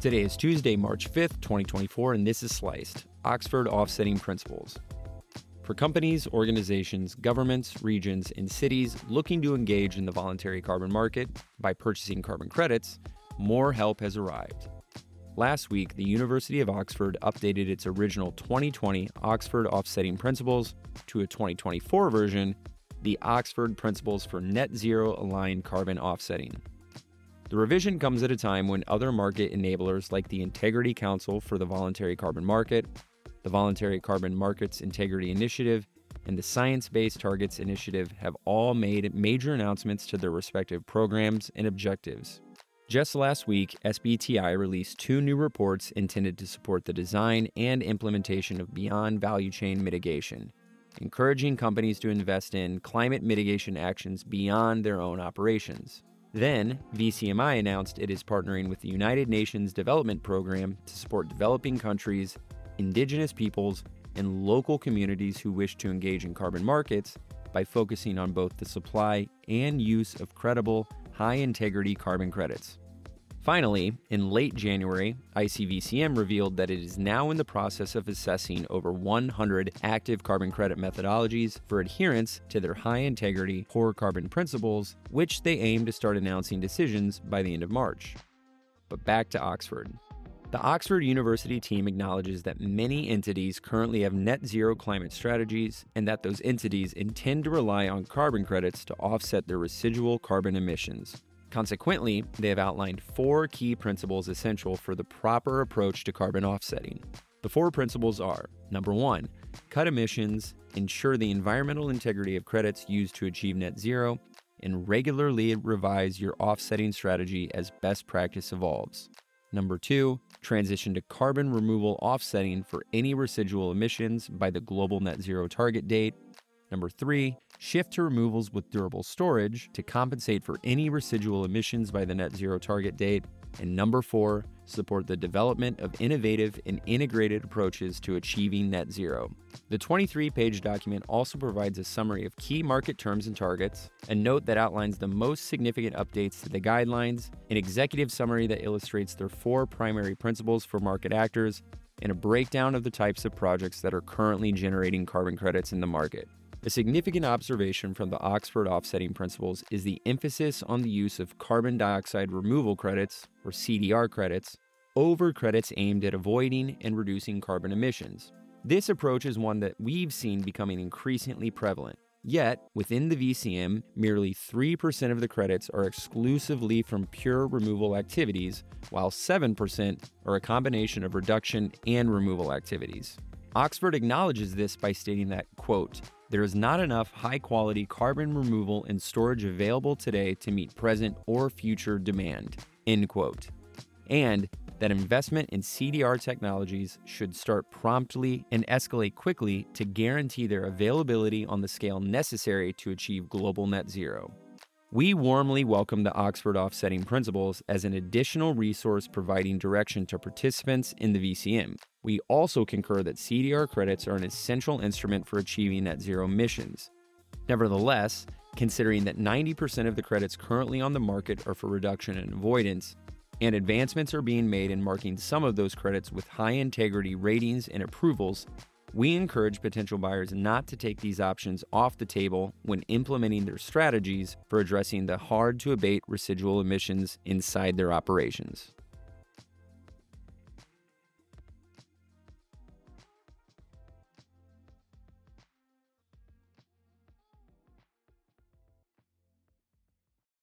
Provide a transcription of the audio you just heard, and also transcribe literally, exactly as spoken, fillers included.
Today is Tuesday, March fifth, twenty twenty-four, and this is Sliced, Oxford Offsetting Principles. For companies, organizations, governments, regions, and cities looking to engage in the voluntary carbon market by purchasing carbon credits, more help has arrived. Last week, the University of Oxford updated its original twenty twenty Oxford Offsetting Principles to a twenty twenty-four version, the Oxford Principles for Net Zero Aligned Carbon Offsetting. The revision comes at a time when other market enablers like the Integrity Council for the Voluntary Carbon Market, the Voluntary Carbon Markets Integrity Initiative, and the Science Based Targets Initiative have all made major announcements to their respective programs and objectives. Just last week, S B T I released two new reports intended to support the design and implementation of beyond value chain mitigation, encouraging companies to invest in climate mitigation actions beyond their own operations. Then, V C M I announced it is partnering with the United Nations Development Program to support developing countries, indigenous peoples, and local communities who wish to engage in carbon markets by focusing on both the supply and use of credible, high-integrity carbon credits. Finally, in late January, I C V C M revealed that it is now in the process of assessing over one hundred active carbon credit methodologies for adherence to their high-integrity core carbon principles, which they aim to start announcing decisions by the end of March. But back to Oxford. The Oxford University team acknowledges that many entities currently have net zero climate strategies and that those entities intend to rely on carbon credits to offset their residual carbon emissions. Consequently, they have outlined four key principles essential for the proper approach to carbon offsetting. The four principles are: number one, cut emissions, ensure the environmental integrity of credits used to achieve net zero, and regularly revise your offsetting strategy as best practice evolves. Number two, transition to carbon removal offsetting for any residual emissions by the global net zero target date. Number three, shift to removals with durable storage to compensate for any residual emissions by the net zero target date. And number four, support the development of innovative and integrated approaches to achieving net zero. The twenty-three page document also provides a summary of key market terms and targets, a note that outlines the most significant updates to the guidelines, an executive summary that illustrates their four primary principles for market actors, and a breakdown of the types of projects that are currently generating carbon credits in the market. A significant observation from the Oxford Offsetting Principles is the emphasis on the use of carbon dioxide removal credits, or C D R credits, over credits aimed at avoiding and reducing carbon emissions. This approach is one that we've seen becoming increasingly prevalent. Yet, within the V C M, merely three percent of the credits are exclusively from pure removal activities, while seven percent are a combination of reduction and removal activities. Oxford acknowledges this by stating that, quote, there is not enough high-quality carbon removal and storage available today to meet present or future demand, end quote. And that investment in C D R technologies should start promptly and escalate quickly to guarantee their availability on the scale necessary to achieve global net zero. We warmly welcome the Oxford Offsetting Principles as an additional resource providing direction to participants in the V C M. We also concur that C D R credits are an essential instrument for achieving net zero emissions. Nevertheless, considering that ninety percent of the credits currently on the market are for reduction and avoidance, and advancements are being made in marking some of those credits with high integrity ratings and approvals, we encourage potential buyers not to take these options off the table when implementing their strategies for addressing the hard-to-abate residual emissions inside their operations.